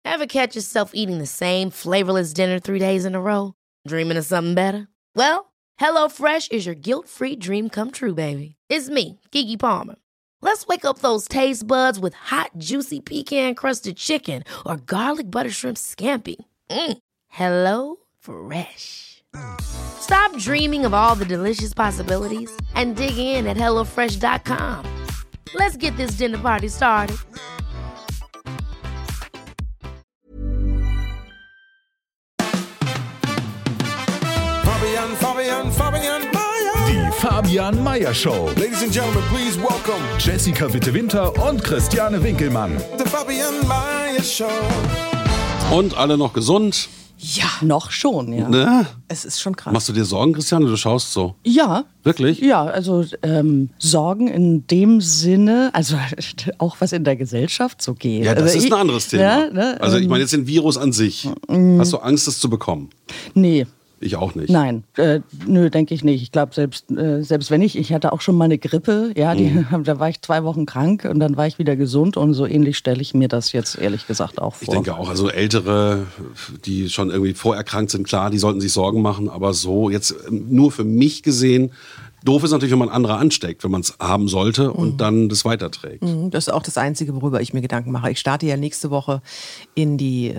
Ever catch yourself eating the same flavorless dinner 3 days in a row? Dreaming of something better? Well, HelloFresh is your guilt-free dream come true, baby. It's me, Keke Palmer. Let's wake up those taste buds with hot, juicy pecan-crusted chicken or garlic butter shrimp scampi. Hello Fresh. Stop dreaming of all the delicious possibilities and dig in at HelloFresh.com. Let's get this dinner party started. Fabian Meyer. Die Fabian Meyer Show. Ladies and gentlemen, please welcome Jessica Witte-Winter und Christiane Winkelmann. The Fabian Meyer Show. Und alle noch gesund? Ja, noch schon, ja. Ne? Es ist schon krass. Machst du dir Sorgen, Christiane? Du schaust so. Ja. Wirklich? Ja, also Sorgen in dem Sinne, also auch was in der Gesellschaft so geht. Ja, das also ist ein anderes Thema. Ja, ne, also ich meine jetzt den Virus an sich. Hast du Angst, das zu bekommen? Nee. Ich auch nicht. Nein, nö, denke ich nicht. Ich glaube, selbst wenn ich hatte auch schon mal eine Grippe, ja, da war ich 2 Wochen krank und dann war ich wieder gesund und so ähnlich stelle ich mir das jetzt ehrlich gesagt auch vor. Ich denke auch, also Ältere, die schon irgendwie vorerkrankt sind, klar, die sollten sich Sorgen machen, aber so jetzt nur für mich gesehen, doof ist natürlich, wenn man andere ansteckt, wenn man es haben sollte und dann das weiterträgt. Das ist auch das Einzige, worüber ich mir Gedanken mache. Ich starte ja nächste Woche in die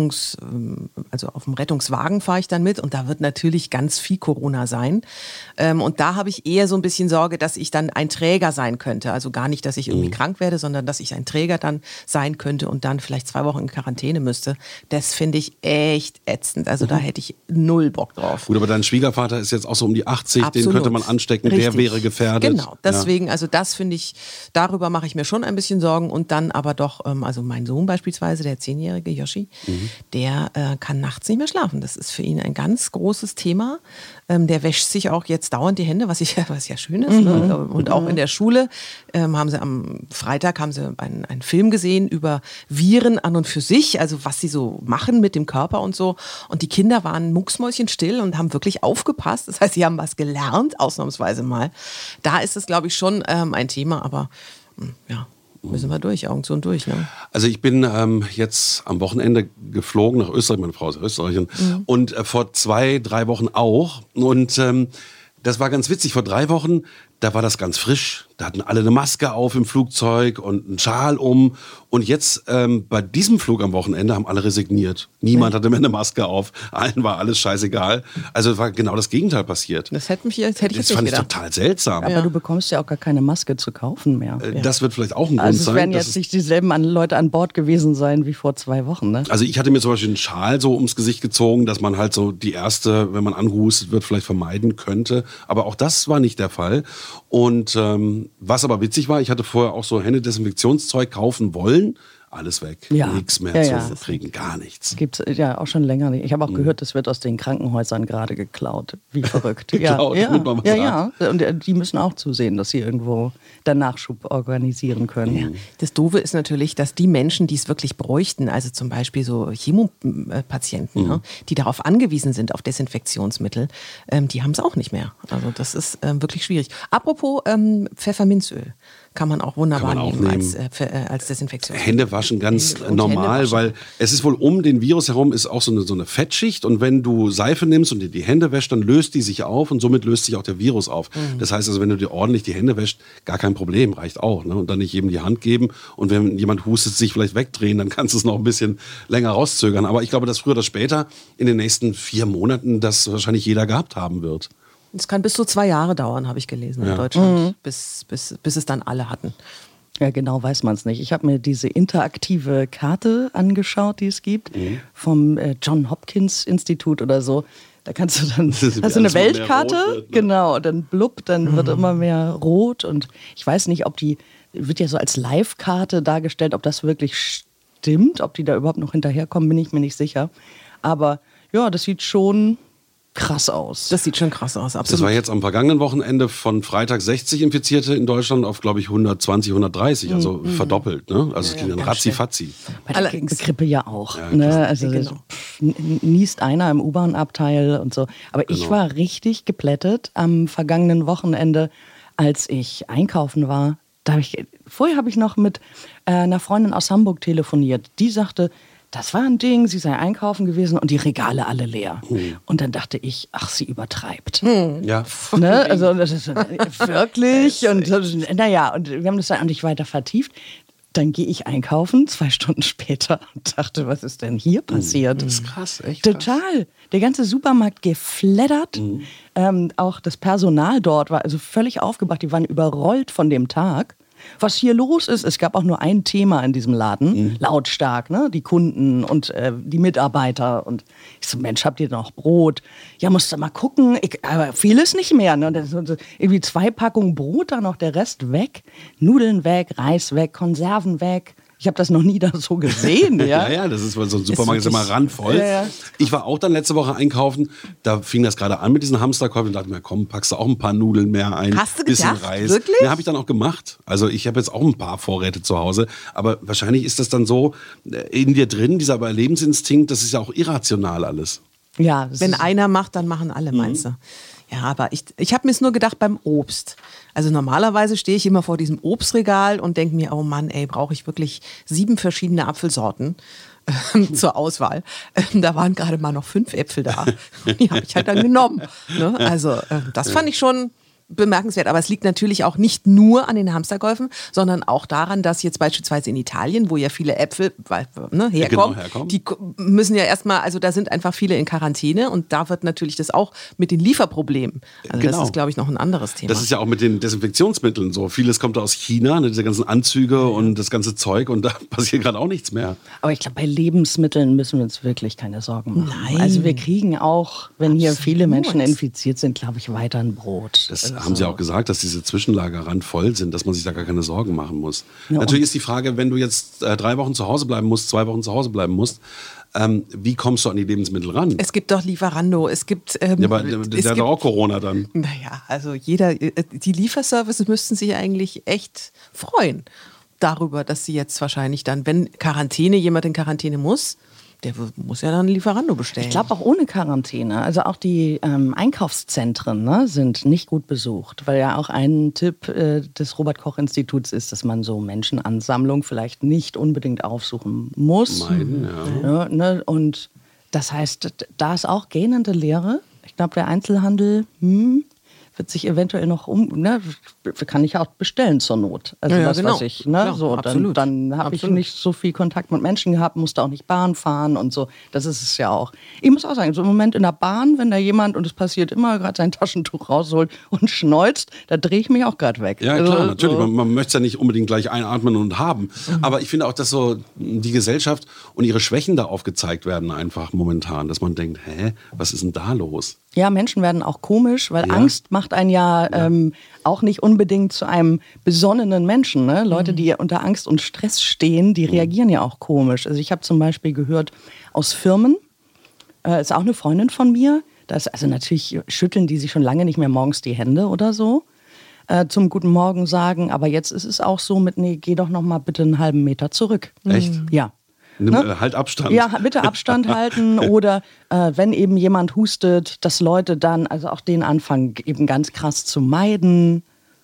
also auf dem Rettungswagen fahre ich dann mit und da wird natürlich ganz viel Corona sein. Und da habe ich eher so ein bisschen Sorge, dass ich dann ein Träger sein könnte. Also gar nicht, dass ich irgendwie krank werde, sondern dass ich ein Träger dann sein könnte und dann vielleicht 2 Wochen in Quarantäne müsste. Das finde ich echt ätzend. Also da hätte ich 0 Bock drauf. Gut, aber dein Schwiegervater ist jetzt auch so um die 80, Absolut. den könnte man anstecken, Richtig. der wäre gefährdet. Genau, deswegen, also das finde ich, darüber mache ich mir schon ein bisschen Sorgen und dann aber doch, also mein Sohn beispielsweise, der 10-jährige Yoshi, der kann nachts nicht mehr schlafen. Das ist für ihn ein ganz großes Thema. Der wäscht sich auch jetzt dauernd die Hände, was ja schön ist. Ne? Und auch in der Schule haben sie am Freitag einen Film gesehen über Viren an und für sich, also was sie so machen mit dem Körper und so. Und die Kinder waren mucksmäuschenstill und haben wirklich aufgepasst. Das heißt, sie haben was gelernt, ausnahmsweise mal. Da ist es, glaube ich, schon ein Thema, aber ja. Müssen wir durch, Augen zu und durch. Ne? Also ich bin jetzt am Wochenende geflogen nach Österreich, meine Frau ist Österreicherin, und vor 2-3 Wochen auch. Und das war ganz witzig, vor 3 Wochen, da war das ganz frisch. Da hatten alle eine Maske auf im Flugzeug und einen Schal um. Und jetzt bei diesem Flug am Wochenende haben alle resigniert. Niemand hatte mehr eine Maske auf. Allen war alles scheißegal. Also war genau das Gegenteil passiert. Das hätte ich jetzt Das nicht fand ich gedacht. total seltsam. Aber du bekommst ja auch gar keine Maske zu kaufen mehr. Das wird vielleicht auch ein Grund Also es sein. werden dass jetzt nicht dieselben Leute an Bord gewesen sein wie vor 2 Wochen, ne? Also ich hatte mir zum Beispiel einen Schal so ums Gesicht gezogen, dass man halt so die erste, wenn man angehustet wird, vielleicht vermeiden könnte. Aber auch das war nicht der Fall. Und was aber witzig war, ich hatte vorher auch so Händedesinfektionszeug kaufen wollen. Alles weg. Ja. Nichts mehr Ja, zu kriegen. Gar nichts. Gibt's ja auch schon länger nicht. Ich habe auch gehört, das wird aus den Krankenhäusern gerade geklaut. Wie verrückt. Geklaut, ja, gut, man ja, sagt. ja. Und die müssen auch zusehen, dass sie irgendwo den Nachschub organisieren können. Ja. Das Doofe ist natürlich, dass die Menschen, die es wirklich bräuchten, also zum Beispiel so Chemopatienten, ne, die darauf angewiesen sind, auf Desinfektionsmittel, die haben es auch nicht mehr. Also das ist wirklich schwierig. Apropos Pfefferminzöl. Kann man auch wunderbar Kann man auch nehmen nehmen. als Desinfektion. Hände waschen ganz Und normal, Hände waschen. weil es ist wohl um den Virus herum ist auch so eine Fettschicht und wenn du Seife nimmst und dir die Hände wäschst, dann löst die sich auf und somit löst sich auch der Virus auf. Das heißt also, wenn du dir ordentlich die Hände wäschst, gar kein Problem, reicht auch. Ne? Und dann nicht jedem die Hand geben und wenn jemand hustet, sich vielleicht wegdrehen, dann kannst du es noch ein bisschen länger rauszögern. Aber ich glaube, dass früher oder später in den nächsten 4 Monaten das wahrscheinlich jeder gehabt haben wird. Es kann bis zu 2 Jahre dauern, habe ich gelesen in Deutschland, bis es dann alle hatten. Ja, genau weiß man es nicht. Ich habe mir diese interaktive Karte angeschaut, die es gibt, vom John Hopkins Institut oder so. Da kannst du dann, hast du eine alles mal mehr Weltkarte, rot wird, ne? genau, und dann blub, dann wird immer mehr rot und ich weiß nicht, ob die, wird ja so als Live-Karte dargestellt, ob das wirklich stimmt, ob die da überhaupt noch hinterherkommen, bin ich mir nicht sicher. Aber ja, das sieht schon krass aus. Das sieht schon krass aus, Das absolut. war jetzt am vergangenen Wochenende von Freitag 60 Infizierte in Deutschland auf, glaube ich, 120, 130, also verdoppelt. Ne? Also es ging dann ratzi-fatzi. Bei der Allerdings. Grippe ja auch. Ja, Ne? Also genau. niest einer im U-Bahn-Abteil und so. Aber ich Genau. war richtig geplättet am vergangenen Wochenende, als ich einkaufen war. Vorher habe ich noch mit einer Freundin aus Hamburg telefoniert. Die sagte, das war ein Ding, sie sei einkaufen gewesen und die Regale alle leer. Und dann dachte ich, ach, sie übertreibt. Ja. Ne? Also das ist wirklich und naja, und wir haben das dann auch nicht weiter vertieft. Dann gehe ich einkaufen, 2 Stunden später und dachte, was ist denn hier passiert? Das ist krass, echt krass. Total. Der ganze Supermarkt geflattert. Auch das Personal dort war also völlig aufgebracht. Die waren überrollt von dem Tag. Was hier los ist, es gab auch nur ein Thema in diesem Laden, lautstark, ne? Die Kunden und die Mitarbeiter. Und ich so, Mensch, habt ihr noch Brot? Ja, musst du mal gucken. Aber vieles nicht mehr. Ne? Das sind so irgendwie 2 Packungen Brot, dann noch der Rest weg. Nudeln weg, Reis weg, Konserven weg. Ich habe das noch nie da so gesehen. Ja, Ja, das ist, weil so ein Supermarkt ist immer randvoll. Ja. Ich war auch dann letzte Woche einkaufen, da fing das gerade an mit diesen Hamsterkäufen und dachte mir, komm, packst du auch ein paar Nudeln mehr ein, Hast du bisschen gedacht? Reis. Wirklich? Ja, habe ich dann auch gemacht. Also ich habe jetzt auch ein paar Vorräte zu Hause, aber wahrscheinlich ist das dann so in dir drin, dieser Überlebensinstinkt, das ist ja auch irrational alles. Ja, das Wenn ist, einer macht, dann machen alle, meinst du? Ja, aber ich habe mir es nur gedacht beim Obst. Also normalerweise stehe ich immer vor diesem Obstregal und denke mir, oh Mann, ey, brauche ich wirklich 7 verschiedene Apfelsorten zur Auswahl. Da waren gerade mal noch 5 Äpfel da. Die habe ich halt dann genommen. Ne? Also das fand ich schon bemerkenswert. Aber es liegt natürlich auch nicht nur an den Hamsterkäufen, sondern auch daran, dass jetzt beispielsweise in Italien, wo ja viele Äpfel herkommen, herkommen. die müssen ja erstmal, also da sind einfach viele in Quarantäne und da wird natürlich das auch mit den Lieferproblemen. Also Genau. das ist, glaube ich, noch ein anderes Thema. Das ist ja auch mit den Desinfektionsmitteln so. Vieles kommt aus China, ne, diese ganzen Anzüge und das ganze Zeug und da passiert gerade auch nichts mehr. aber ich glaube, bei Lebensmitteln müssen wir uns wirklich keine Sorgen machen. Nein. Also wir kriegen auch, wenn hier viele Menschen infiziert sind, glaube ich, weiter ein Brot. Das haben Sie auch gesagt, dass diese Zwischenlager randvoll sind, dass man sich da gar keine Sorgen machen muss. Natürlich ist die Frage, wenn du jetzt 3 Wochen zu Hause bleiben musst, 2 Wochen zu Hause bleiben musst, wie kommst du an die Lebensmittel ran? Es gibt doch Lieferando, es gibt... Ja, aber der hat doch auch Corona dann. Naja, also die Lieferservices müssten sich eigentlich echt freuen darüber, dass sie jetzt wahrscheinlich dann, wenn jemand in Quarantäne muss, der muss ja dann Lieferando bestellen. Ich glaube auch ohne Quarantäne. Also auch die Einkaufszentren, ne, sind nicht gut besucht, weil ja auch ein Tipp des Robert-Koch-Instituts ist, dass man so Menschenansammlungen vielleicht nicht unbedingt aufsuchen muss. Meiden, ja. Ja, ne, und das heißt, da ist auch gähnende Leere. Ich glaube, der Einzelhandel wird sich eventuell noch kann ich auch bestellen zur Not. Also Ja, das, genau. was ich, Klar, so, absolut. dann habe ich Absolut. nicht so viel Kontakt mit Menschen gehabt, musste auch nicht Bahn fahren und so. Das ist es ja auch. Ich muss auch sagen, so im Moment in der Bahn, wenn da jemand, und es passiert immer, gerade sein Taschentuch rausholt und schneuzt, da drehe ich mich auch gerade weg. Ja, klar, Also, natürlich. so. Man möchte es ja nicht unbedingt gleich einatmen und haben. Aber ich finde auch, dass so die Gesellschaft und ihre Schwächen da aufgezeigt werden einfach momentan. Dass man denkt, was ist denn da los? Ja, Menschen werden auch komisch, weil Ja. Angst macht einen ja auch nicht unbedingt zu einem besonnenen Menschen. Ne? Leute, die unter Angst und Stress stehen, die reagieren ja auch komisch. Also ich habe zum Beispiel gehört aus Firmen, ist auch eine Freundin von mir, also natürlich schütteln die sich schon lange nicht mehr morgens die Hände oder so, zum Guten Morgen sagen, aber jetzt ist es auch so mit, nee, geh doch noch mal bitte einen halben Meter zurück. Echt? Ja. Nimm halt Abstand. Ja, bitte Abstand halten oder wenn eben jemand hustet, dass Leute dann also auch den anfangen eben ganz krass zu meiden.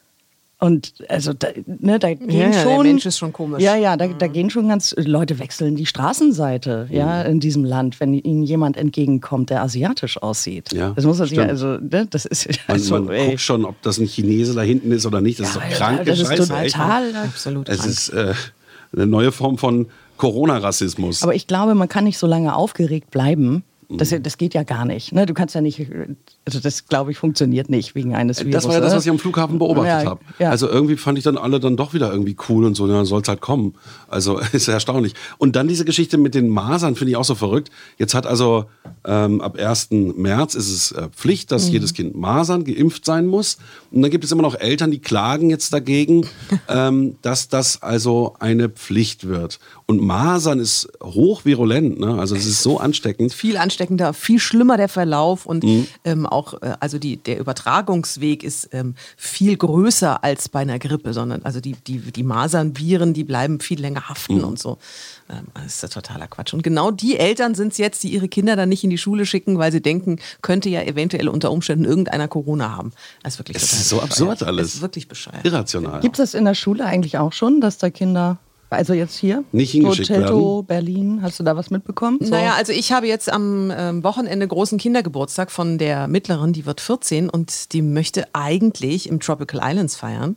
Und also da gehen Ja, schon... der Mensch ist schon komisch. Ja, da gehen schon Leute wechseln die Straßenseite, ja, in diesem Land, wenn ihnen jemand entgegenkommt, der asiatisch aussieht. Ja, das muss man sich, stimmt. also, ne, das ist Man guckt schon, ob das ein Chinese da hinten ist oder nicht. Das ist doch kranke das ist Scheiße. echt. total... Absolut Es krank. ist eine neue Form von Corona-Rassismus. Aber ich glaube, man kann nicht so lange aufgeregt bleiben. Das geht ja gar nicht. Ne? Du kannst ja nicht, also das glaube ich funktioniert nicht wegen eines Virus. Das war ja das, was ich am Flughafen beobachtet Ja, habe. ja. Also irgendwie fand ich dann alle dann doch wieder irgendwie cool und so, dann soll es halt kommen. Also ist ja erstaunlich. Und dann diese Geschichte mit den Masern finde ich auch so verrückt. Jetzt hat also ab 1. März ist es Pflicht, dass jedes Kind Masern geimpft sein muss. Und dann gibt es immer noch Eltern, die klagen jetzt dagegen, dass das also eine Pflicht wird. Und Masern ist hochvirulent, ne? Also es ist so ansteckend. Viel ansteckender, viel schlimmer der Verlauf und auch also der Übertragungsweg ist viel größer als bei einer Grippe, sondern also die Masernviren, die bleiben viel länger haften und so. Das ist ja totaler Quatsch. Und genau die Eltern sind es jetzt, die ihre Kinder dann nicht in die Schule schicken, weil sie denken, könnte ja eventuell unter Umständen irgendeiner Corona haben. Das ist wirklich Es total ist so bescheuert. absurd alles. Das ist wirklich bescheuert. Irrational. Gibt es das in der Schule eigentlich auch schon, dass da Kinder Also jetzt hier? Nicht hingeschickt Hotelto, Berlin, hast du da was mitbekommen? So. Naja, also ich habe jetzt am Wochenende großen Kindergeburtstag von der Mittleren, die wird 14 und die möchte eigentlich im Tropical Islands feiern.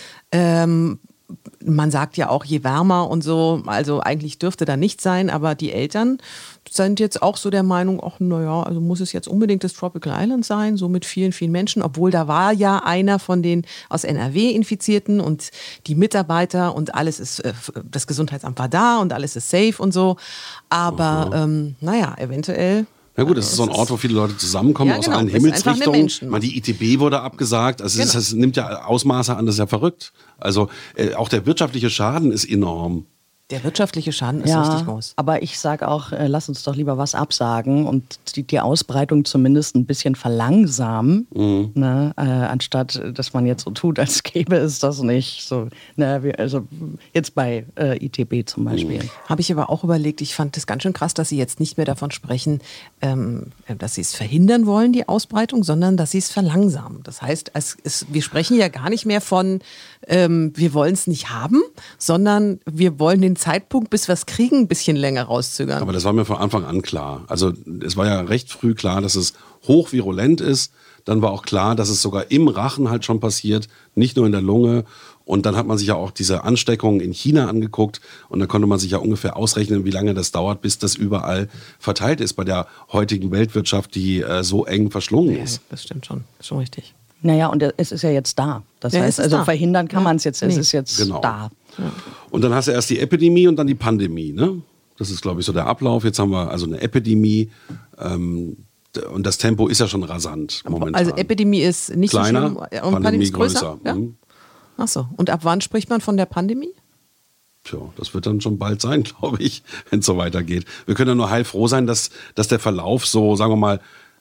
Man sagt ja auch, je wärmer und so, also eigentlich dürfte da nichts sein, aber die Eltern sind jetzt auch so der Meinung, ach naja, also muss es jetzt unbedingt das Tropical Island sein, so mit vielen, vielen Menschen, obwohl da war ja einer von den aus NRW Infizierten und die Mitarbeiter und alles ist, das Gesundheitsamt war da und alles ist safe und so, aber naja, eventuell... Ja gut, das ist so ein Ort, wo viele Leute zusammenkommen aus allen das ist einfach eine Himmelsrichtungen. Menschenmasse. Die ITB wurde abgesagt. Also es nimmt ja Ausmaße an, das ist ja verrückt. Also auch der wirtschaftliche Schaden ist enorm. Der wirtschaftliche Schaden ist richtig groß. Aber ich sage auch, lass uns doch lieber was absagen und die Ausbreitung zumindest ein bisschen verlangsamen, ne, anstatt dass man jetzt so tut, als gäbe es das nicht. So, ne, also jetzt bei ITB zum Beispiel. Habe ich aber auch überlegt, ich fand das ganz schön krass, dass Sie jetzt nicht mehr davon sprechen, dass Sie es verhindern wollen, die Ausbreitung, sondern dass Sie es verlangsamen. Das heißt, wir sprechen ja gar nicht mehr von, wir wollen es nicht haben, sondern wir wollen den Zeitpunkt, bis wir es kriegen, ein bisschen länger rauszögern. Aber das war mir von Anfang an klar. Also es war ja recht früh klar, dass es hochvirulent ist. Dann war auch klar, dass es sogar im Rachen halt schon passiert, nicht nur in der Lunge. Und dann hat man sich ja auch diese Ansteckungen in China angeguckt. Und dann konnte man sich ja ungefähr ausrechnen, wie lange das dauert, bis das überall verteilt ist bei der heutigen Weltwirtschaft, die so eng verschlungen ist. Ja, das stimmt schon. Das ist schon richtig. Naja, und es ist ja jetzt da. Das heißt, also verhindern kann man es jetzt. Es ist jetzt da. Ja. Und dann hast du erst die Epidemie und dann die Pandemie, ne? Das ist, glaube ich, so der Ablauf. Jetzt haben wir also eine Epidemie und das Tempo ist ja schon rasant momentan. Also Epidemie ist nicht kleiner, so schlimm und Pandemie ist größer? Ja? Ach so. Und ab wann spricht man von der Pandemie? Tja, das wird dann schon bald sein, glaube ich, wenn es so weitergeht. Wir können ja nur heilfroh sein, dass der Verlauf so, sagen wir mal,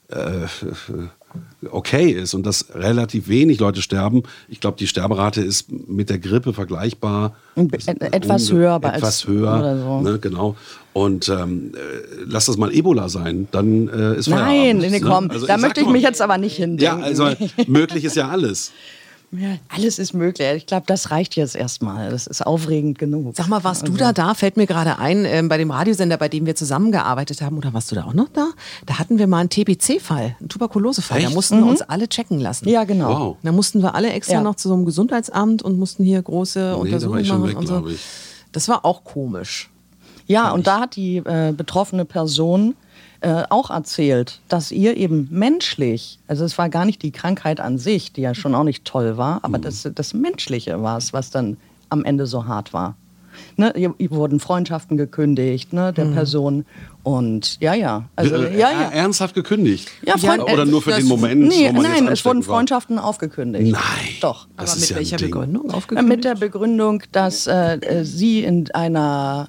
okay ist und dass relativ wenig Leute sterben. Ich glaube, die Sterberate ist mit der Grippe vergleichbar. Etwas höher. Etwas höher, oder so. Ne, genau. Und lass das mal Ebola sein, dann ist Feierabend. Nein, komm, ne? Also, da möchte ich mich jetzt aber nicht hindenken. Ja, also möglich ist ja alles. Ja, alles ist möglich. Ich glaube, das reicht jetzt erstmal. Das ist aufregend genug. Sag mal, warst du da? Fällt mir gerade ein, bei dem Radiosender, bei dem wir zusammengearbeitet haben, oder warst du da auch noch da? Da hatten wir mal einen TBC-Fall, einen Tuberkulose-Fall. Echt? Da mussten wir uns alle checken lassen. Ja, genau. Wow. Da mussten wir alle extra noch zu so einem Gesundheitsamt und mussten hier große Untersuchungen machen weg, und so. ich. Das war auch komisch. Ja, und da hat die betroffene Person auch erzählt, dass ihr eben menschlich, also es war gar nicht die Krankheit an sich, die ja schon auch nicht toll war, aber das Menschliche war es, was dann am Ende so hart war. Ne, hier wurden Freundschaften gekündigt, ne, der Person. Und also Ernsthaft gekündigt? Ja, oder nur für den Moment? Nein, es wurden Freundschaften aufgekündigt. Nein. Doch. Das Aber ist mit ja welcher ein Ding. Begründung aufgekündigt? Mit der Begründung, dass sie in einer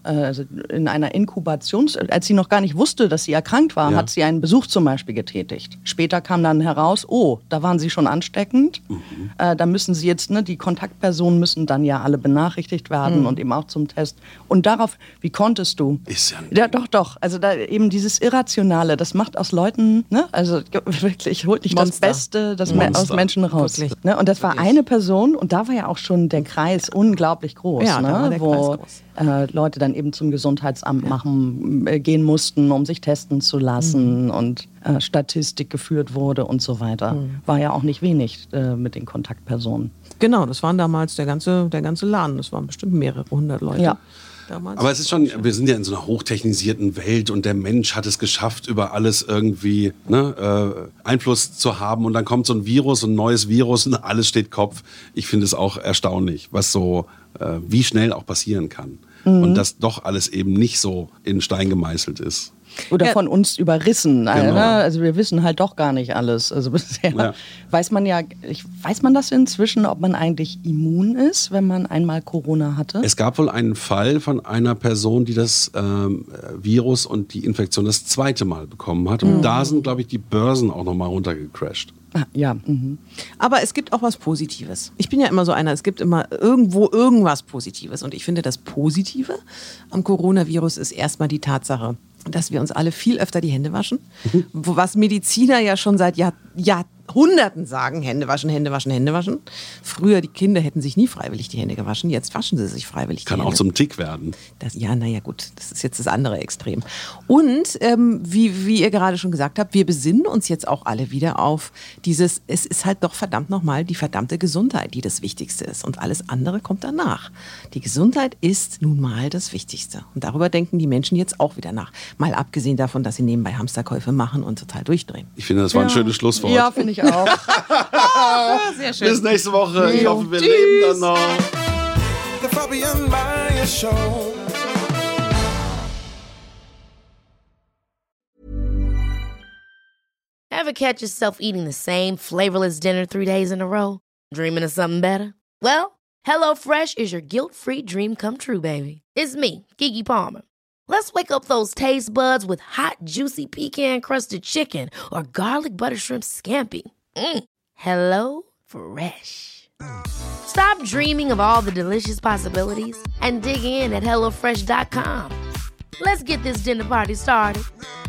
Inkubations... Als sie noch gar nicht wusste, dass sie erkrankt war, hat sie einen Besuch zum Beispiel getätigt. Später kam dann heraus, da waren sie schon ansteckend. Da müssen sie jetzt, die Kontaktpersonen müssen dann ja alle benachrichtigt werden und eben auch zum Test. Und darauf, wie konntest du? Ist ja ein Ding. Doch. Also da eben dieses Irrationale, das macht aus Leuten, also wirklich, holt nicht Monster. das Beste aus Menschen raus. Wirklich. Ne? Und das war eine Person und da war ja auch schon der Kreis unglaublich groß, Ja, da war der wo Kreis Leute dann eben zum Gesundheitsamt gehen mussten, um sich testen zu lassen und Statistik geführt wurde und so weiter. War ja auch nicht wenig mit den Kontaktpersonen. Genau, das waren damals der ganze Laden. Das waren bestimmt mehrere hundert Leute. Ja. Damals. Aber es ist schon, wir sind ja in so einer hochtechnisierten Welt und der Mensch hat es geschafft, über alles irgendwie Einfluss zu haben und dann kommt so ein Virus, ein neues Virus und alles steht Kopf. Ich finde es auch erstaunlich, was so, wie schnell auch passieren kann. Und dass doch alles eben nicht so in Stein gemeißelt ist. Oder von uns überrissen. Genau. Also wir wissen halt doch gar nicht alles. Also bisher weiß man das inzwischen, ob man eigentlich immun ist, wenn man einmal Corona hatte? Es gab wohl einen Fall von einer Person, die das Virus und die Infektion das zweite Mal bekommen hat. Und da sind, glaube ich, die Börsen auch nochmal runtergecrasht. Ja. Aber es gibt auch was Positives. Ich bin ja immer so einer, es gibt immer irgendwo irgendwas Positives. Und ich finde, das Positive am Coronavirus ist erstmal die Tatsache, dass wir uns alle viel öfter die Hände waschen. Was Mediziner ja schon seit Hunderten sagen, Hände waschen, Hände waschen, Hände waschen. Früher, die Kinder hätten sich nie freiwillig die Hände gewaschen. Jetzt waschen sie sich freiwillig Kann die auch Hände. zum Tick werden. Naja gut, das ist jetzt das andere Extrem. Und wie ihr gerade schon gesagt habt, wir besinnen uns jetzt auch alle wieder auf dieses, es ist halt doch verdammt nochmal die verdammte Gesundheit, die das Wichtigste ist. Und alles andere kommt danach. Die Gesundheit ist nun mal das Wichtigste. Und darüber denken die Menschen jetzt auch wieder nach. Mal abgesehen davon, dass sie nebenbei Hamsterkäufe machen und total durchdrehen. Ich finde, das war ein schönes Schlusswort. Ja, finde ich auch. Sehr schön. Bis nächste Woche. Ich hoffe, wir leben dann noch. The Fabian Meyer Show. Ever catch yourself eating the same flavorless dinner 3 days in a row? Dreaming of something better? Well, HelloFresh is your guilt-free dream come true, baby. It's me, Keke Palmer. Let's wake up those taste buds with hot, juicy pecan-crusted chicken or garlic butter shrimp scampi. Hello Fresh. Stop dreaming of all the delicious possibilities and dig in at HelloFresh.com. Let's get this dinner party started.